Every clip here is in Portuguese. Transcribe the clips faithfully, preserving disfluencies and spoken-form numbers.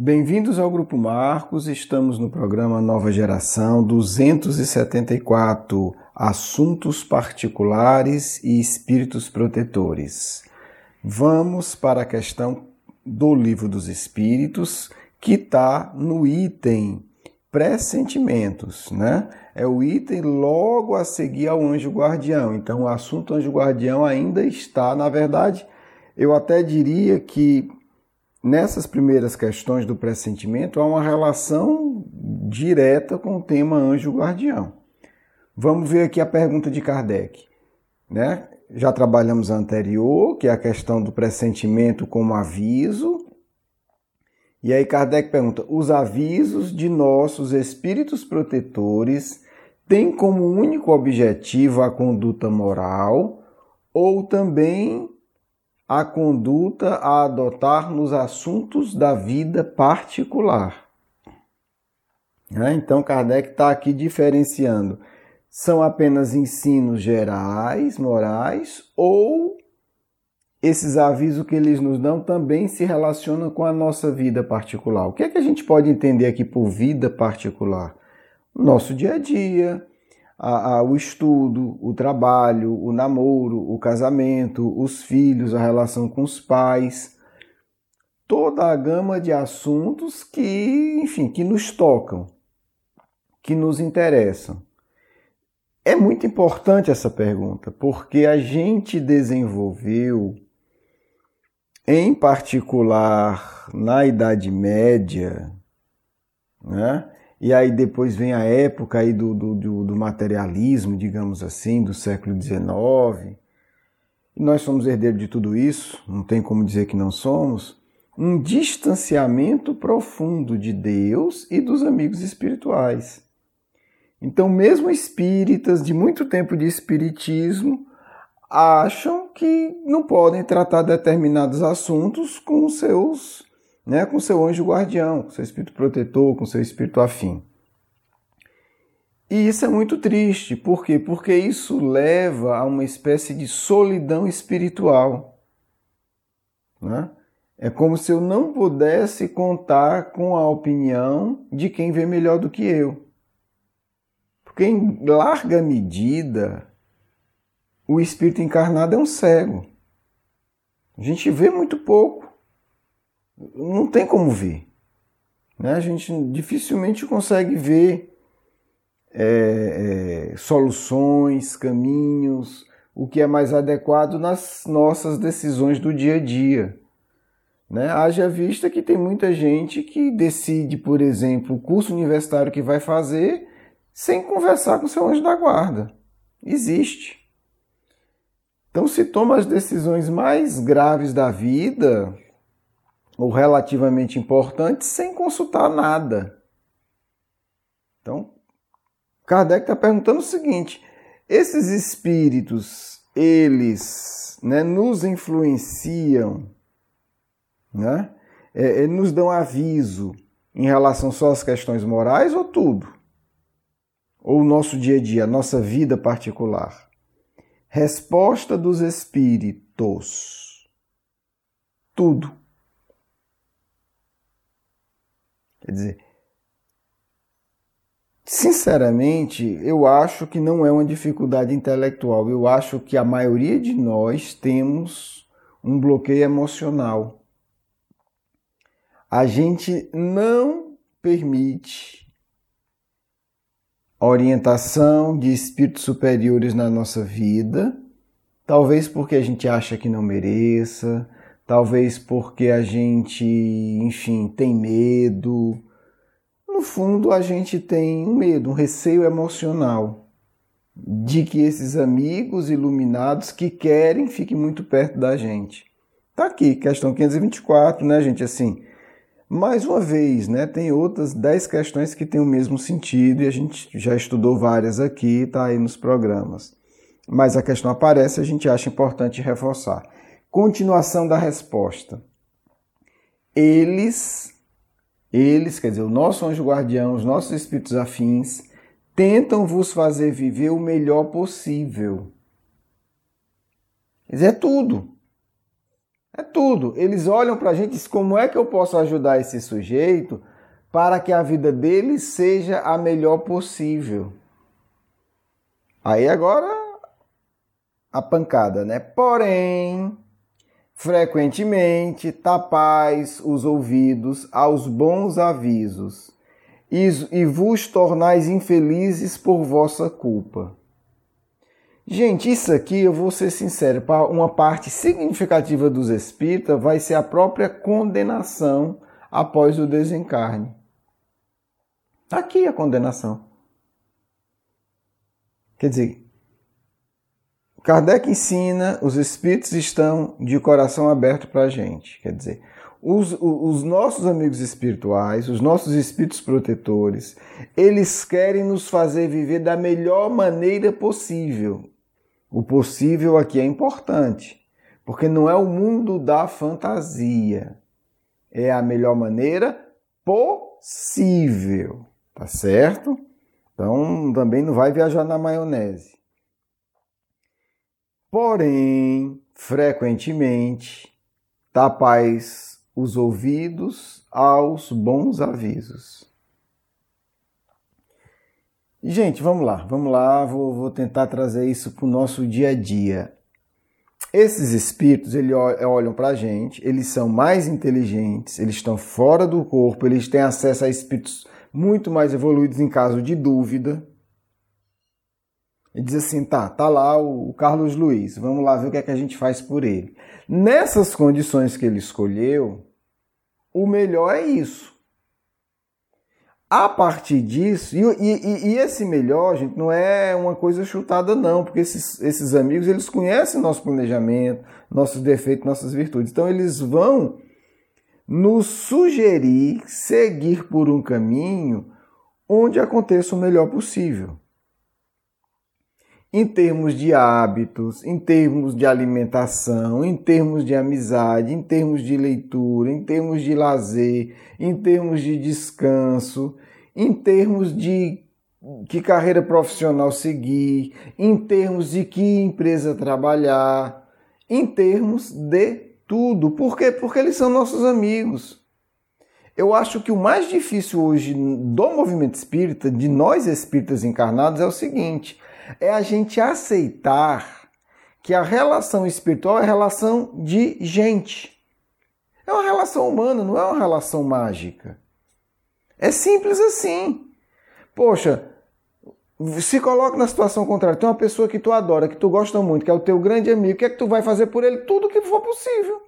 Bem-vindos ao Grupo Marcos, estamos no programa Nova Geração duzentos e setenta e quatro, Assuntos Particulares e Espíritos Protetores. Vamos para a questão do Livro dos Espíritos, que está no item Pressentimentos, né? É o item logo a seguir ao Anjo Guardião. Então, o assunto Anjo Guardião ainda está, na verdade, eu até diria que nessas primeiras questões do pressentimento há uma relação direta com o tema Anjo Guardião. Vamos ver aqui a pergunta de Kardec, né? Já trabalhamos a anterior, que é a questão do pressentimento como aviso. E aí Kardec pergunta: os avisos de nossos espíritos protetores têm como único objetivo a conduta moral ou também a conduta a adotar nos assuntos da vida particular? Então Kardec está aqui diferenciando. São apenas ensinos gerais, morais, ou esses avisos que eles nos dão também se relacionam com a nossa vida particular? O que é que a gente pode entender aqui por vida particular? O nosso dia a dia, a, a, o estudo, o trabalho, o namoro, o casamento, os filhos, a relação com os pais. Toda a gama de assuntos que, enfim, que nos tocam, que nos interessam. É muito importante essa pergunta, porque a gente desenvolveu, em particular na Idade Média, né? E aí depois vem a época aí do, do, do materialismo, digamos assim, do século dezenove. E nós somos herdeiros de tudo isso, não tem como dizer que não somos. Um distanciamento profundo de Deus e dos amigos espirituais. Então, mesmo espíritas de muito tempo de espiritismo acham que não podem tratar determinados assuntos com os seus, né, com seu anjo guardião, com seu espírito protetor, com seu espírito afim. E isso é muito triste. Por quê? Porque isso leva a uma espécie de solidão espiritual, né? É como se eu não pudesse contar com a opinião de quem vê melhor do que eu. Porque em larga medida, o espírito encarnado é um cego. A gente vê muito pouco. Não tem como ver, né? A gente dificilmente consegue ver é, é, soluções, caminhos, o que é mais adequado nas nossas decisões do dia a dia, né? Haja vista que tem muita gente que decide, por exemplo, o curso universitário que vai fazer sem conversar com seu anjo da guarda. Existe. Então se toma as decisões mais graves da vida, ou relativamente importantes, sem consultar nada. Então, Kardec está perguntando o seguinte: esses espíritos, eles, né, nos influenciam, né? É, nos dão aviso em relação só às questões morais ou tudo? Ou o nosso dia a dia, a nossa vida particular? Resposta dos espíritos: tudo. Quer dizer, sinceramente, eu acho que não é uma dificuldade intelectual. Eu acho que a maioria de nós temos um bloqueio emocional. A gente não permite orientação de espíritos superiores na nossa vida, talvez porque a gente acha que não mereça, talvez porque a gente, enfim, tem medo. No fundo, a gente tem um medo, um receio emocional de que esses amigos iluminados que querem fiquem muito perto da gente. Tá aqui, questão quinhentos e vinte e quatro, né, gente? Assim, mais uma vez, né, tem outras dez questões que têm o mesmo sentido e a gente já estudou várias aqui, tá aí nos programas. Mas a questão aparece e a gente acha importante reforçar. Continuação da resposta. Eles, eles, quer dizer, o nosso anjo guardião, os nossos espíritos afins, tentam vos fazer viver o melhor possível. Quer dizer, é tudo. É tudo. Eles olham para a gente e dizem, como é que eu posso ajudar esse sujeito para que a vida dele seja a melhor possível? Aí agora a pancada, né? Porém, frequentemente tapais os ouvidos aos bons avisos e vos tornais infelizes por vossa culpa. Gente, isso aqui, eu vou ser sincero, uma parte significativa dos espíritas vai ser a própria condenação após o desencarne. Está aqui a condenação. Quer dizer, Kardec ensina, os espíritos estão de coração aberto para a gente. Quer dizer, os, os nossos amigos espirituais, os nossos espíritos protetores, eles querem nos fazer viver da melhor maneira possível. O possível aqui é importante, porque não é o mundo da fantasia. É a melhor maneira possível, tá certo? Então, também não vai viajar na maionese. Porém, frequentemente, tapais os ouvidos aos bons avisos. Gente, vamos lá, vamos lá, vou, vou tentar trazer isso para o nosso dia a dia. Esses espíritos, eles olham para a gente, eles são mais inteligentes, eles estão fora do corpo, eles têm acesso a espíritos muito mais evoluídos em caso de dúvida. E diz assim, tá, tá lá o Carlos Luiz, vamos lá ver o que é que a gente faz por ele. Nessas condições que ele escolheu, o melhor é isso. A partir disso, e, e, e esse melhor, gente, não é uma coisa chutada não, porque esses, esses amigos, eles conhecem nosso planejamento, nossos defeitos, nossas virtudes. Então eles vão nos sugerir seguir por um caminho onde aconteça o melhor possível. Em termos de hábitos, em termos de alimentação, em termos de amizade, em termos de leitura, em termos de lazer, em termos de descanso, em termos de que carreira profissional seguir, em termos de que empresa trabalhar, em termos de tudo. Por quê? Porque eles são nossos amigos. Eu acho que o mais difícil hoje do movimento espírita, de nós espíritas encarnados, é o seguinte: é a gente aceitar que a relação espiritual é relação de gente. É uma relação humana, não é uma relação mágica. É simples assim. Poxa, se coloca na situação contrária. Tem uma pessoa que tu adora, que tu gosta muito, que é o teu grande amigo. O que é que tu vai fazer por ele? Tudo o que for possível.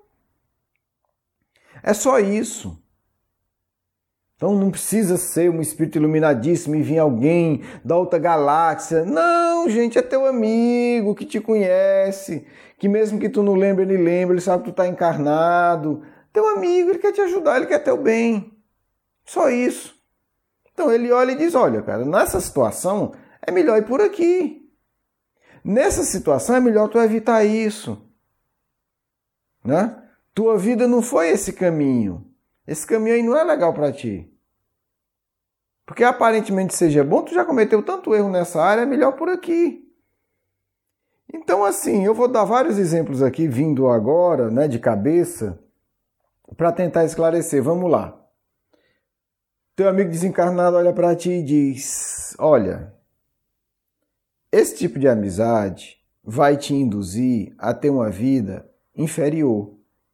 É só isso. Então não precisa ser um espírito iluminadíssimo e vir alguém da outra galáxia. Não, gente, é teu amigo que te conhece, que mesmo que tu não lembre, ele lembra, ele sabe que tu está encarnado. Teu amigo, ele quer te ajudar, ele quer teu bem. Só isso. Então ele olha e diz, olha, cara, nessa situação é melhor ir por aqui. Nessa situação é melhor tu evitar isso. Né? Tua vida não foi esse caminho. Esse caminho aí não é legal para ti. Porque aparentemente seja bom, tu já cometeu tanto erro nessa área, é melhor por aqui. Então assim, eu vou dar vários exemplos aqui, vindo agora, né, de cabeça, para tentar esclarecer. Vamos lá. Teu amigo desencarnado olha para ti e diz, olha, esse tipo de amizade vai te induzir a ter uma vida inferior.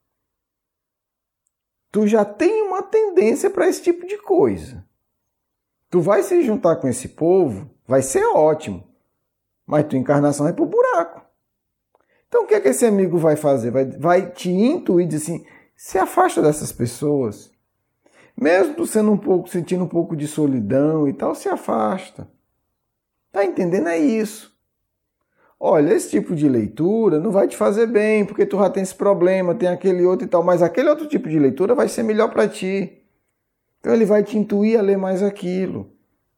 Tu já tem uma tendência para esse tipo de coisa. Tu vai se juntar com esse povo, vai ser ótimo, mas tua encarnação é pro buraco. Então o que é que esse amigo vai fazer? Vai, vai te intuir, dizer assim, se afasta dessas pessoas. Mesmo tu sendo um pouco, sentindo um pouco de solidão e tal, se afasta. Tá entendendo? É isso. Olha, esse tipo de leitura não vai te fazer bem, porque tu já tem esse problema, tem aquele outro e tal, mas aquele outro tipo de leitura vai ser melhor para ti. Então ele vai te intuir a ler mais aquilo.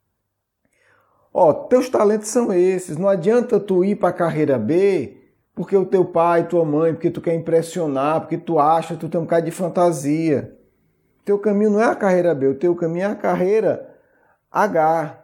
Ó, teus talentos são esses, não adianta tu ir para a carreira B, porque o teu pai, tua mãe, porque tu quer impressionar, porque tu acha, tu tem um bocado de fantasia. O teu caminho não é a carreira B, o teu caminho é a carreira H.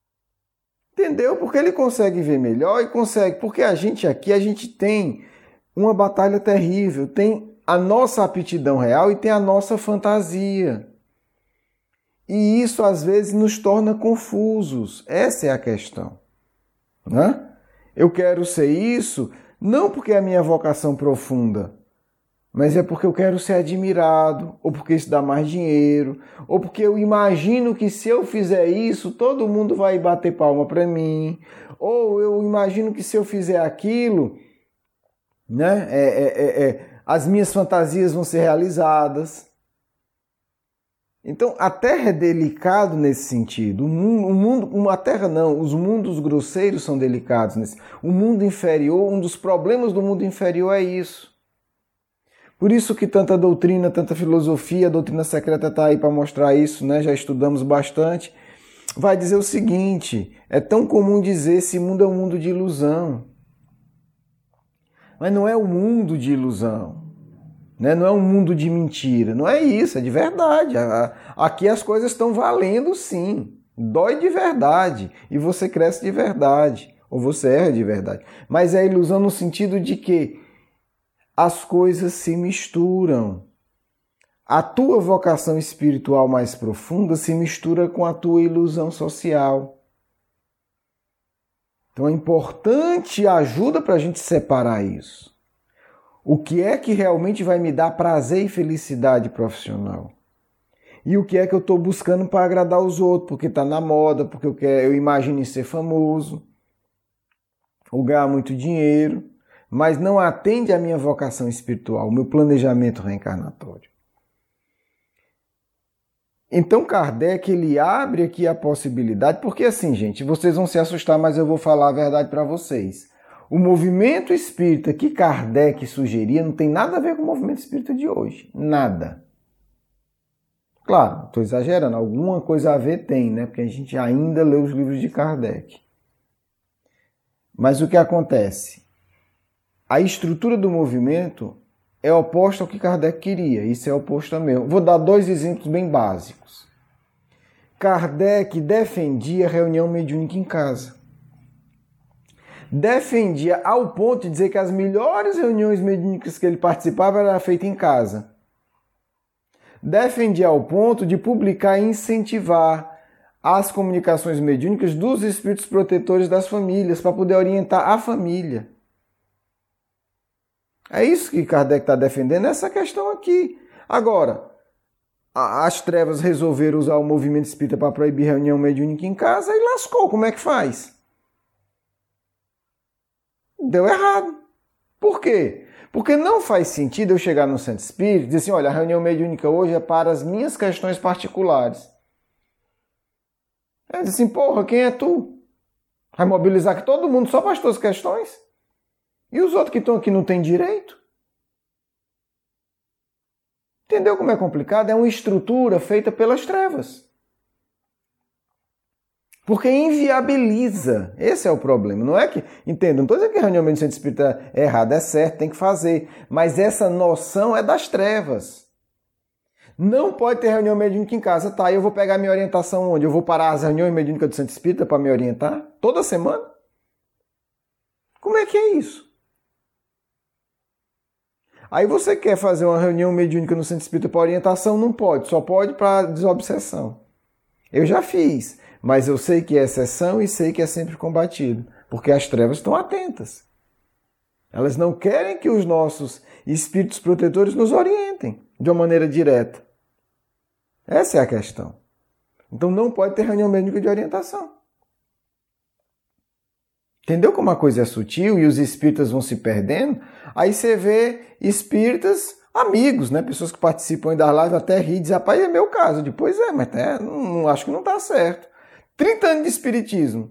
Entendeu? Porque ele consegue ver melhor e consegue. Porque a gente aqui, a gente tem uma batalha terrível. Tem a nossa aptidão real e tem a nossa fantasia. E isso às vezes nos torna confusos. Essa é a questão, né? Eu quero ser isso não porque é a minha vocação profunda, mas é porque eu quero ser admirado, ou porque isso dá mais dinheiro, ou porque eu imagino que se eu fizer isso, todo mundo vai bater palma para mim, ou eu imagino que se eu fizer aquilo, né, é, é, é, é, as minhas fantasias vão ser realizadas. Então, a Terra é delicado nesse sentido. O mundo, o mundo, a Terra não, os mundos grosseiros são delicados nesse. O mundo inferior, um dos problemas do mundo inferior é isso. Por isso que tanta doutrina, tanta filosofia, a doutrina secreta está aí para mostrar isso, né? Já estudamos bastante. Vai dizer o seguinte: é tão comum dizer esse mundo é um mundo de ilusão. Mas não é um mundo de ilusão. Né? Não é um mundo de mentira, não é isso, é de verdade. Aqui as coisas estão valendo sim, dói de verdade e você cresce de verdade, ou você erra de verdade. Mas é ilusão no sentido de que as coisas se misturam. A tua vocação espiritual mais profunda se mistura com a tua ilusão social. Então é importante a ajuda para a gente separar isso. O que é que realmente vai me dar prazer e felicidade profissional? E o que é que eu estou buscando para agradar os outros? Porque está na moda, porque eu, quero, eu imagino em ser famoso, ou ganhar muito dinheiro, mas não atende à minha vocação espiritual, o meu planejamento reencarnatório. Então Kardec ele abre aqui a possibilidade, porque assim, gente, vocês vão se assustar, mas eu vou falar a verdade para vocês. O movimento espírita que Kardec sugeria não tem nada a ver com o movimento espírita de hoje. Nada. Claro, estou exagerando. Alguma coisa a ver tem, né? Porque a gente ainda lê os livros de Kardec. Mas o que acontece? A estrutura do movimento é oposta ao que Kardec queria. Isso é oposto ao meu. Vou dar dois exemplos bem básicos. Kardec defendia a reunião mediúnica em casa. Defendia ao ponto de dizer que as melhores reuniões mediúnicas que ele participava eram feitas em casa. Defendia ao ponto de publicar e incentivar as comunicações mediúnicas dos espíritos protetores das famílias, para poder orientar a família. É isso que Kardec está defendendo, essa questão aqui. Agora, as trevas resolveram usar o movimento espírita para proibir reunião mediúnica em casa e lascou. Como é que faz? Deu errado. Por quê? Porque não faz sentido eu chegar no centro espírita e dizer assim, olha, a reunião mediúnica hoje é para as minhas questões particulares. Eu diz assim, porra, quem é tu? Vai mobilizar aqui todo mundo só para as tuas questões? E os outros que estão aqui não têm direito? Entendeu como é complicado? É uma estrutura feita pelas trevas. Porque inviabiliza. Esse é o problema. Não é que, entenda, não estou dizendo que a reunião mediúnica espírita é errada, é certo, tem que fazer. Mas essa noção é das trevas. Não pode ter reunião mediúnica em casa. Tá, eu vou pegar minha orientação onde? Eu vou parar as reuniões mediúnicas do Centro Espírita para me orientar? Toda semana? Como é que é isso? Aí você quer fazer uma reunião mediúnica no Centro Espírita para orientação? Não pode. Só pode para desobsessão. Eu já fiz. Mas eu sei que é exceção e sei que é sempre combatido, porque as trevas estão atentas. Elas não querem que os nossos espíritos protetores nos orientem de uma maneira direta. Essa é a questão. Então não pode ter reunião mediúnica de orientação. Entendeu como a coisa é sutil e os espíritas vão se perdendo? Aí você vê espíritas amigos, né? Pessoas que participam das lives até rir e dizem, rapaz, é meu caso. Depois é, mas é, não, acho que não está certo. trinta anos de espiritismo.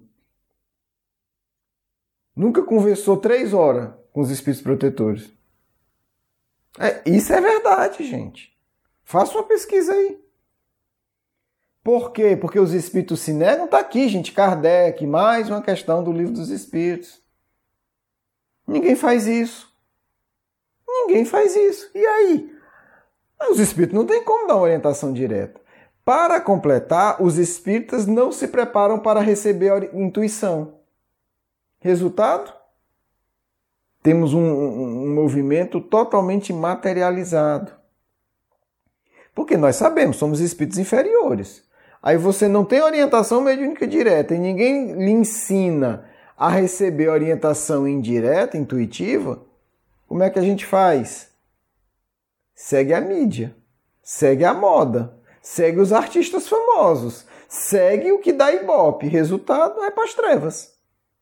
Nunca conversou três horas com os espíritos protetores. É, isso é verdade, gente. Faça uma pesquisa aí. Por quê? Porque os espíritos se negam. Está aqui, gente. Kardec, mais uma questão do Livro dos Espíritos. Ninguém faz isso. Ninguém faz isso. E aí? Os espíritos não têm como dar uma orientação direta. Para completar, os espíritas não se preparam para receber a intuição. Resultado? temos um, um movimento totalmente materializado. Porque nós sabemos, somos espíritos inferiores. Aí você não tem orientação mediúnica direta e ninguém lhe ensina a receber orientação indireta, intuitiva. Como é que a gente faz? Segue a mídia, segue a moda, segue os artistas famosos, segue o que dá ibope. Resultado é para as trevas.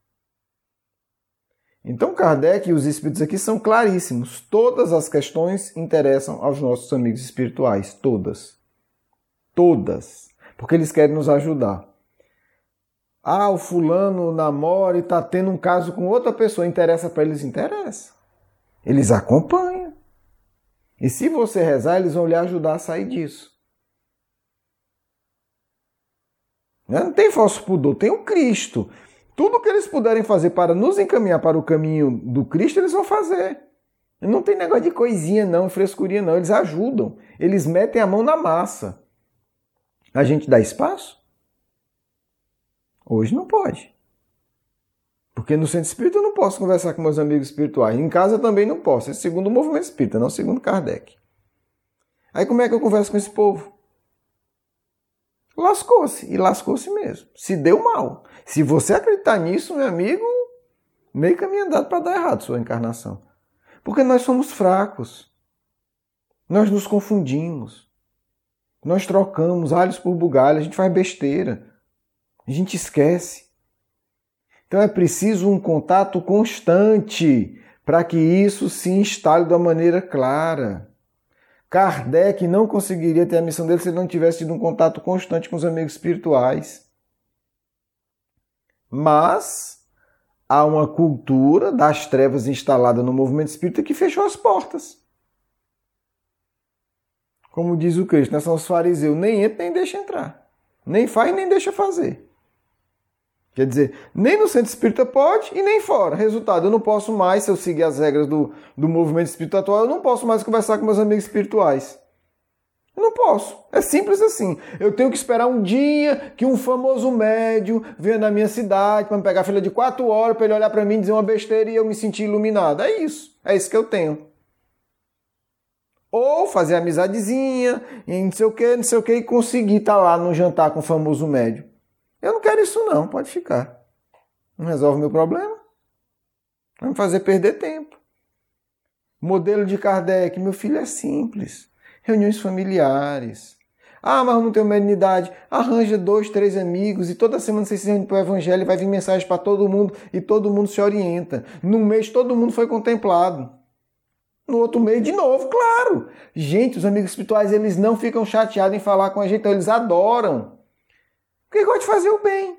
Então Kardec e os espíritos aqui são claríssimos. Todas as questões interessam aos nossos amigos espirituais. Todas. Todas. Porque eles querem nos ajudar. Ah, o fulano namora e está tendo um caso com outra pessoa. Interessa para eles? Interessa. Eles acompanham. E se você rezar, eles vão lhe ajudar a sair disso. Não tem falso pudor, tem o Cristo. Tudo que eles puderem fazer para nos encaminhar para o caminho do Cristo, eles vão fazer. Não tem negócio de coisinha não, frescurinha não. Eles ajudam. Eles metem a mão na massa. A gente dá espaço? Hoje não pode. Porque no centro espírita eu não posso conversar com meus amigos espirituais. Em casa eu também não posso. Esse é segundo o movimento espírita, não segundo Kardec. Aí como é que eu converso com esse povo? Lascou-se. E lascou-se mesmo. Se deu mal. Se você acreditar nisso, meu amigo, meio caminho andado para dar errado sua encarnação. Porque nós somos fracos. Nós nos confundimos. Nós trocamos alhos por bugalho. A gente faz besteira. A gente esquece. Então é preciso um contato constante para que isso se instale de uma maneira clara. Kardec não conseguiria ter a missão dele se ele não tivesse tido um contato constante com os amigos espirituais. Mas há uma cultura das trevas instalada no movimento espírita que fechou as portas. Como diz o Cristo, nós somos os fariseus, nem entra nem deixa entrar. Nem faz nem deixa fazer. Quer dizer, nem no centro espírita pode e nem fora. Resultado, eu não posso mais, se eu seguir as regras do, do movimento espírita atual, eu não posso mais conversar com meus amigos espirituais. Eu não posso. É simples assim. Eu tenho que esperar um dia que um famoso médium venha na minha cidade para me pegar a fila de quatro horas para ele olhar para mim e dizer uma besteira e eu me sentir iluminado. É isso. É isso que eu tenho. Ou fazer amizadezinha, e não sei o que, não sei o que, e conseguir estar lá no jantar com o famoso médium. Eu não quero isso não, pode ficar. Não resolve o meu problema. Vai me fazer perder tempo. Modelo de Kardec, meu filho, é simples. Reuniões familiares. Ah, mas eu não tenho mediunidade. Arranja dois, três amigos e toda semana vocês se reúnem para o Evangelho e vai vir mensagem para todo mundo e todo mundo se orienta. Num mês todo mundo foi contemplado. No outro mês de novo, claro. Gente, os amigos espirituais, eles não ficam chateados em falar com a gente, então eles adoram. Porque gosta de fazer o bem.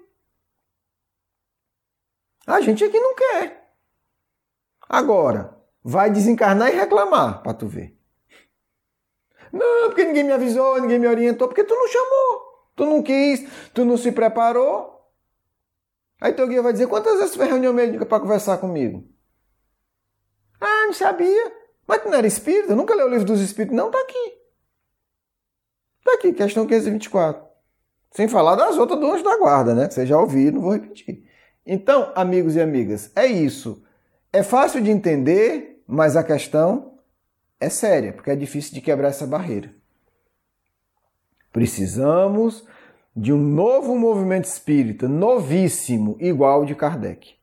A gente aqui não quer. Agora, vai desencarnar e reclamar, para tu ver. Não, porque ninguém me avisou, ninguém me orientou, porque tu não chamou, tu não quis, tu não se preparou. Aí teu guia vai dizer, quantas vezes tu fez reunião médica para conversar comigo? Ah, não sabia. Mas tu não era espírita? Nunca leu o livro dos espíritos? Não, tá aqui. Tá aqui, questão quinhentos e vinte e quatro. Sem falar das outras do anjo da guarda, né? Que vocês já ouviram, não vou repetir. Então, amigos e amigas, é isso. É fácil de entender, mas a questão é séria, porque é difícil de quebrar essa barreira. Precisamos de um novo movimento espírita, novíssimo, igual ao de Kardec.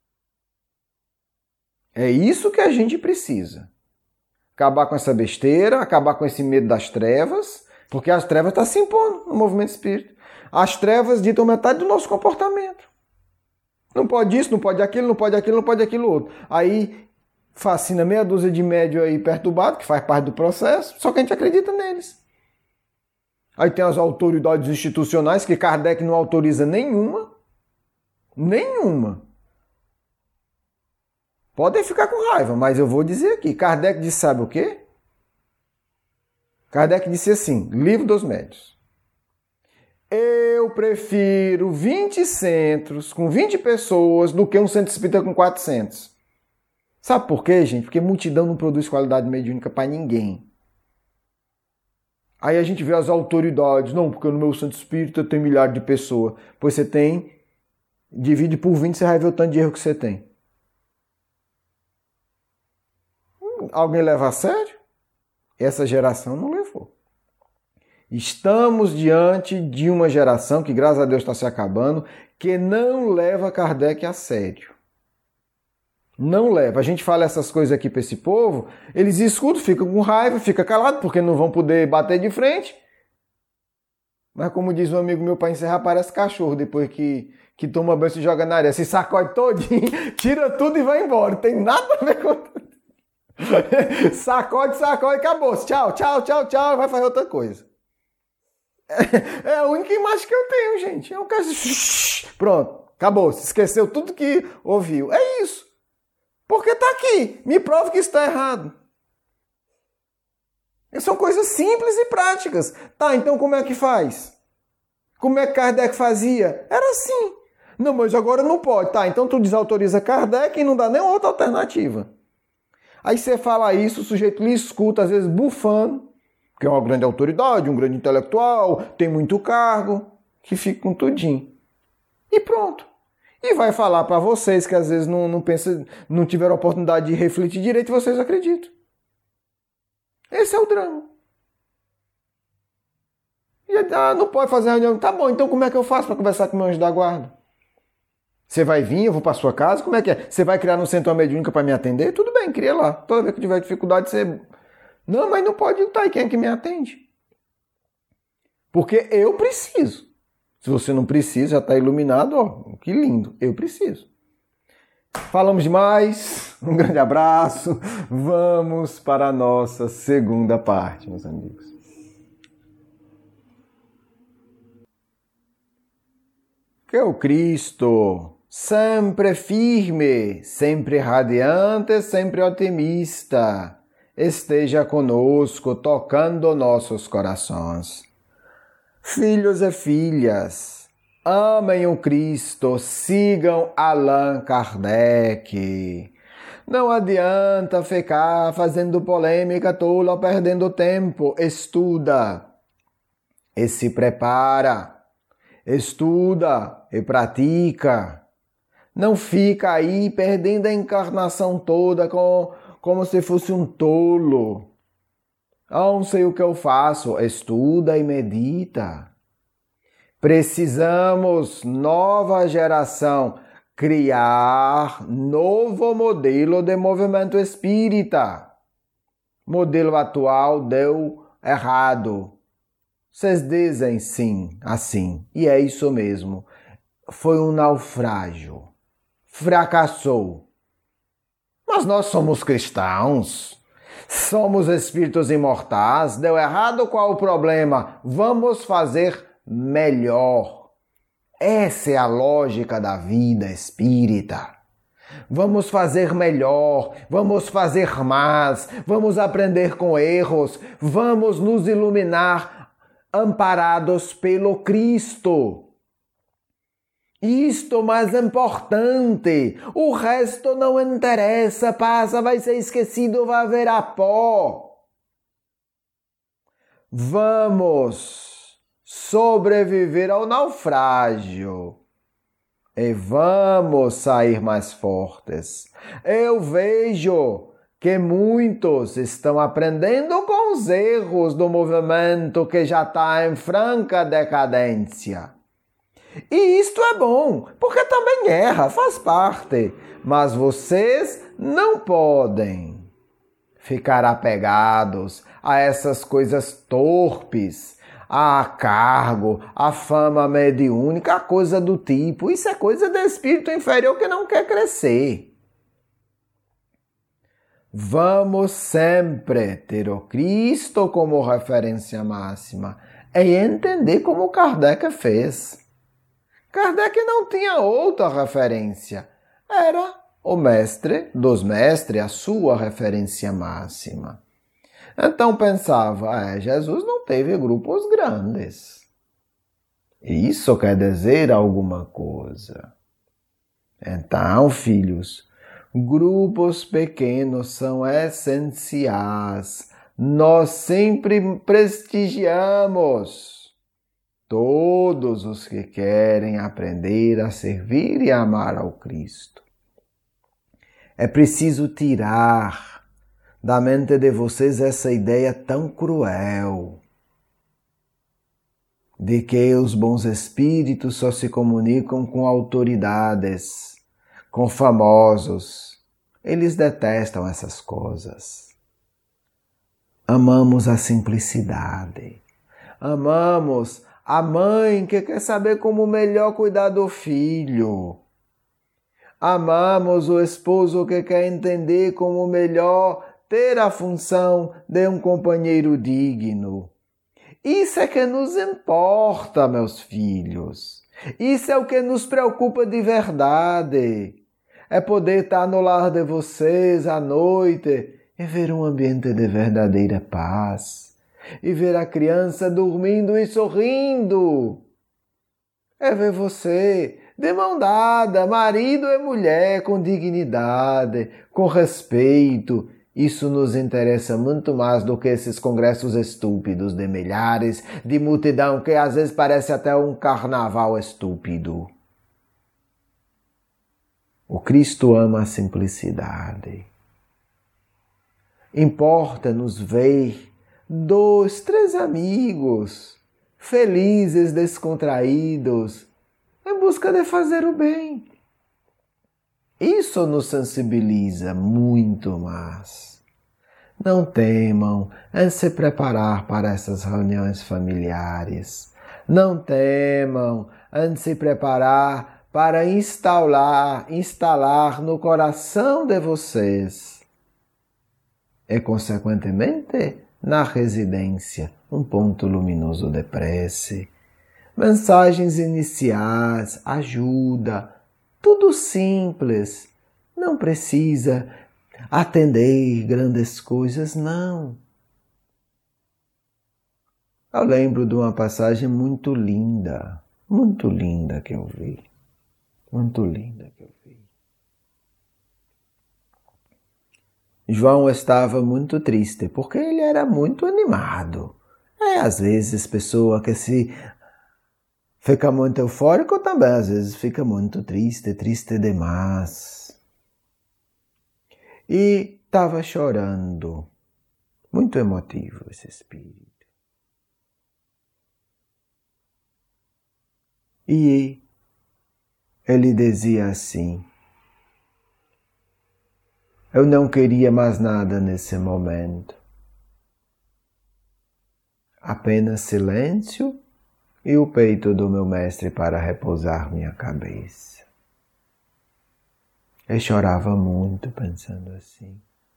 É isso que a gente precisa. Acabar com essa besteira, acabar com esse medo das trevas, porque as trevas estão se impondo no movimento espírita. As trevas ditam metade do nosso comportamento. Não pode isso, não pode aquilo, não pode aquilo, não pode aquilo outro. Aí fascina meia dúzia de médios aí perturbado, que faz parte do processo, só que a gente acredita neles. Aí tem as autoridades institucionais, que Kardec não autoriza nenhuma. Nenhuma. Podem ficar com raiva, mas eu vou dizer aqui. Kardec disse, sabe o quê? Kardec disse assim, Livro dos Médiuns. Eu prefiro vinte centros com vinte pessoas do que um centro espírita com quatrocentos. Sabe por quê, gente? Porque multidão não produz qualidade mediúnica para ninguém. Aí a gente vê as autoridades. Não, porque no meu centro espírita tem milhares de pessoas. Pois você tem, divide por vinte, você vai ver o tanto de erro que você tem. alguém leva a sério? Essa geração não levou. Estamos diante de uma geração que, graças a Deus, está se acabando, que não leva Kardec a sério. Não leva. A gente fala essas coisas aqui para esse povo, eles escutam, ficam com raiva, ficam calados, porque não vão poder bater de frente. Mas como diz um amigo meu, para encerrar, parece cachorro, depois que, que toma banho e se joga na areia. Se sacode todinho, tira tudo e vai embora. Não tem nada a ver com... Sacode, sacode, acabou. Tchau, tchau, tchau, tchau, vai fazer outra coisa. É, é a única imagem que eu tenho, gente. É um caso... Pronto, acabou. Se esqueceu tudo que ouviu. É isso. Porque tá aqui. Me prova que está errado. São coisas simples e práticas. Tá, então como é que faz? Como é que Kardec fazia? Era assim. Não, mas agora não pode. Tá, então tu desautoriza Kardec e não dá nem outra alternativa. Aí você fala isso, o sujeito lhe escuta, às vezes bufando, que é uma grande autoridade, um grande intelectual, tem muito cargo, que fica com tudinho. E pronto. E vai falar para vocês que às vezes não, não, pensa, não tiveram oportunidade de refletir direito e vocês acreditam. Esse é o drama. E ah, não pode fazer reunião. Tá bom, então como é que eu faço para conversar com o meu anjo da guarda? Você vai vir, eu vou para sua casa, como é que é? Você vai criar no centro mediúnica para me atender? Tudo bem, cria lá. Toda vez que eu tiver dificuldade, você... Não, mas não pode estar. E quem é que me atende? Porque eu preciso. Se você não precisa, já está iluminado, ó, que lindo. Eu preciso. Falamos demais. Um grande abraço. Vamos para a nossa segunda parte, meus amigos. Que o Cristo, sempre firme, sempre radiante, sempre otimista, esteja conosco, tocando nossos corações. Filhos e filhas, amem o Cristo, sigam Allan Kardec. Não adianta ficar fazendo polêmica tola, perdendo tempo. Estuda e se prepara. Estuda e pratica. Não fica aí perdendo a encarnação toda com, como se fosse um tolo. Não sei o que eu faço. Estuda e medita. Precisamos, nova geração, criar novo modelo de movimento espírita. Modelo atual deu errado. Vocês dizem sim, assim. E é isso mesmo. Foi um naufrágio. Fracassou. Mas nós somos cristãos. Somos espíritos imortais. Deu errado, qual o problema? Vamos fazer melhor. Essa é a lógica da vida espírita. Vamos fazer melhor, vamos fazer mais, vamos aprender com erros, vamos nos iluminar amparados pelo Cristo. Isto mais importante, o resto não interessa, passa, vai ser esquecido, vai virar pó. Vamos sobreviver ao naufrágio e vamos sair mais fortes. Eu vejo que muitos estão aprendendo com os erros do movimento que já está em franca decadência. E isto é bom, porque também erra, faz parte. Mas vocês não podem ficar apegados a essas coisas torpes, a cargo, a fama mediúnica, a coisa do tipo. Isso é coisa do espírito inferior que não quer crescer. Vamos sempre ter o Cristo como referência máxima e entender como Kardec fez. Kardec não tinha outra referência. Era o mestre dos mestres, a sua referência máxima. Então pensava, ah, Jesus não teve grupos grandes. Isso quer dizer alguma coisa. Então, filhos, grupos pequenos são essenciais. Nós sempre prestigiamos todos os que querem aprender a servir e amar ao Cristo. É preciso tirar da mente de vocês essa ideia tão cruel de que os bons espíritos só se comunicam com autoridades, com famosos. Eles detestam essas coisas. Amamos a simplicidade. Amamos a mãe que quer saber como melhor cuidar do filho. Amamos o esposo que quer entender como melhor ter a função de um companheiro digno. Isso é que nos importa, meus filhos. Isso é o que nos preocupa de verdade. É poder estar no lar de vocês à noite e ver um ambiente de verdadeira paz. E ver a criança dormindo e sorrindo. É ver você de mão dada, marido e mulher, com dignidade, com respeito. Isso nos interessa muito mais do que esses congressos estúpidos de milhares, de multidão que às vezes parece até um carnaval estúpido. O Cristo ama a simplicidade. Importa-nos ver dois, três amigos, felizes, descontraídos, em busca de fazer o bem. Isso nos sensibiliza muito mais. Não temam em se preparar para essas reuniões familiares. Não temam em se preparar para instalar, instalar no coração de vocês e, consequentemente, na residência, um ponto luminoso de prece, mensagens iniciais, ajuda, tudo simples, não precisa atender grandes coisas, não. Eu lembro de uma passagem muito linda, muito linda que eu vi, muito linda que eu vi. João estava muito triste, porque ele era muito animado. É, às vezes, pessoa que se fica muito eufórico também, às vezes fica muito triste, triste demais. E estava chorando. Muito emotivo esse espírito. E ele dizia assim: eu não queria mais nada nesse momento. Apenas silêncio e o peito do meu mestre para repousar minha cabeça. Eu chorava muito pensando assim.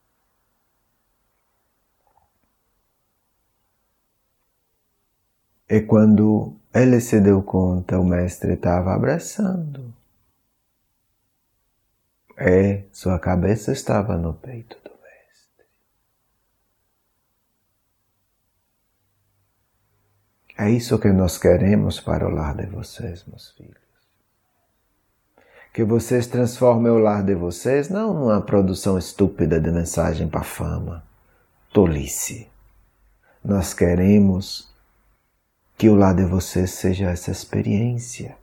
E quando ele se deu conta, o mestre estava abraçando. E sua cabeça estava no peito do mestre. É isso que nós queremos para o lar de vocês, meus filhos. Que vocês transformem o lar de vocês não numa produção estúpida de mensagem para fama, tolice. Nós queremos que o lar de vocês seja essa experiência.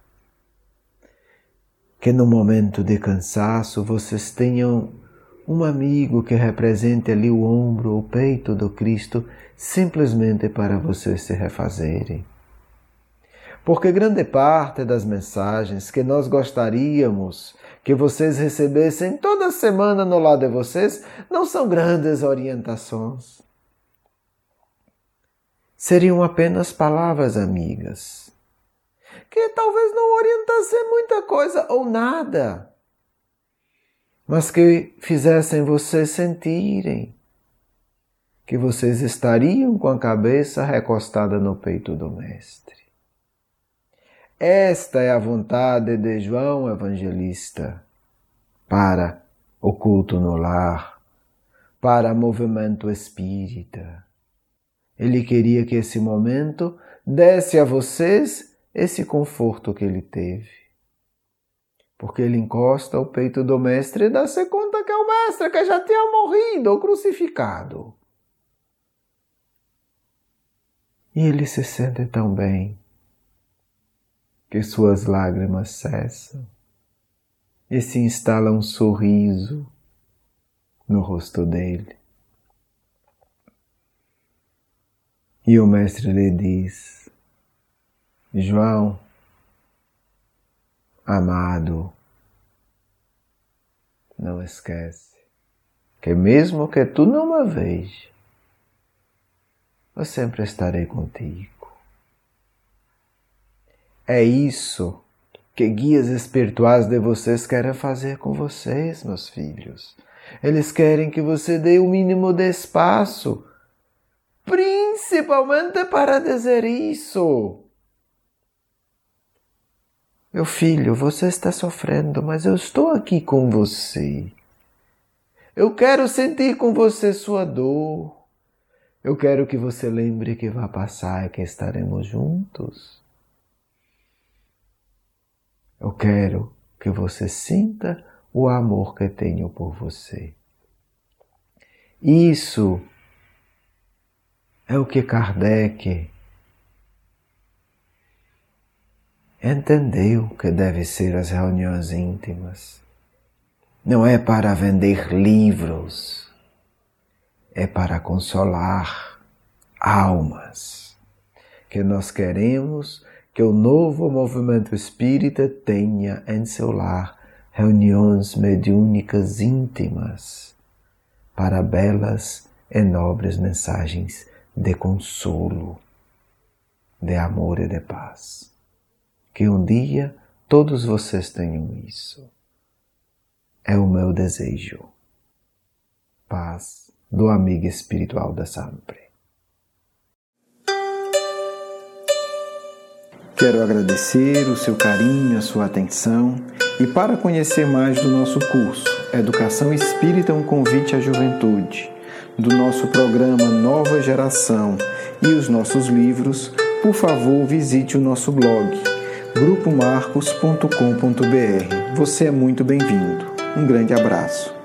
Que no momento de cansaço vocês tenham um amigo que represente ali o ombro, o peito do Cristo, simplesmente para vocês se refazerem. Porque grande parte das mensagens que nós gostaríamos que vocês recebessem toda semana no lado de vocês não são grandes orientações. Seriam apenas palavras amigas, que talvez não orientassem muita coisa ou nada, mas que fizessem vocês sentirem que vocês estariam com a cabeça recostada no peito do Mestre. Esta é a vontade de João Evangelista para o culto no lar, para o movimento espírita. Ele queria que esse momento desse a vocês esse conforto que ele teve. Porque ele encosta o peito do Mestre e dá-se conta que é o Mestre que já tinha morrido ou crucificado. E ele se sente tão bem que suas lágrimas cessam e se instala um sorriso no rosto dele. E o mestre lhe diz: João, amado, não esquece que mesmo que tu não me vejas, eu sempre estarei contigo. É isso que guias espirituais de vocês querem fazer com vocês, meus filhos. Eles querem que você dê o mínimo de espaço, principalmente para dizer isso. Meu filho, você está sofrendo, mas eu estou aqui com você. Eu quero sentir com você sua dor. Eu quero que você lembre que vai passar e que estaremos juntos. Eu quero que você sinta o amor que tenho por você. Isso é o que Kardec entendeu que deve ser as reuniões íntimas. Não é para vender livros, é para consolar almas. Que nós queremos que o novo movimento espírita tenha em seu lar reuniões mediúnicas íntimas para belas e nobres mensagens de consolo, de amor e de paz. Que um dia todos vocês tenham isso. É o meu desejo. Paz do amigo espiritual da Sempre. Quero agradecer o seu carinho, a sua atenção e para conhecer mais do nosso curso Educação Espírita, um convite à juventude, do nosso programa Nova Geração e os nossos livros, por favor visite o nosso blog grupo marcos ponto com ponto b r. Você é muito bem-vindo. Um grande abraço.